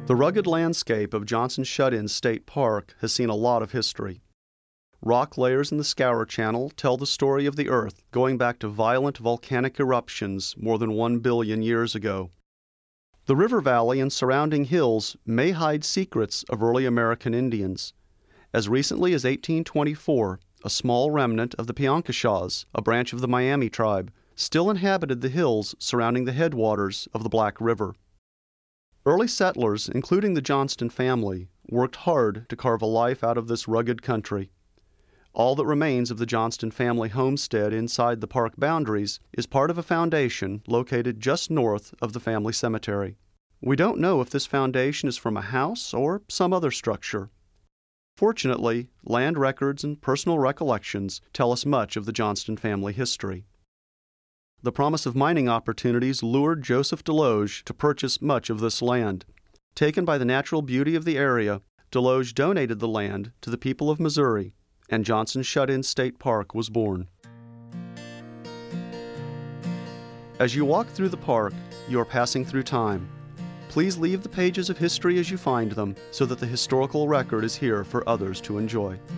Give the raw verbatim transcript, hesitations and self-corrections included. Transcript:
The rugged landscape of Johnson Shut-In State Park has seen a lot of history. Rock layers in the Scour Channel tell the story of the Earth going back to violent volcanic eruptions more than one billion years ago. The river valley and surrounding hills may hide secrets of early American Indians. As recently as eighteen twenty-four, a small remnant of the Piankeshaws, a branch of the Miami tribe, still inhabited the hills surrounding the headwaters of the Black River. Early settlers, including the Johnston family, worked hard to carve a life out of this rugged country. All that remains of the Johnston family homestead inside the park boundaries is part of a foundation located just north of the family cemetery. We don't know if this foundation is from a house or some other structure. Fortunately, land records and personal recollections tell us much of the Johnston family history. The promise of mining opportunities lured Joseph Deloge to purchase much of this land. Taken by the natural beauty of the area, Deloge donated the land to the people of Missouri, and Johnson Shut-In State Park was born. As you walk through the park, you are passing through time. Please leave the pages of history as you find them so that the historical record is here for others to enjoy.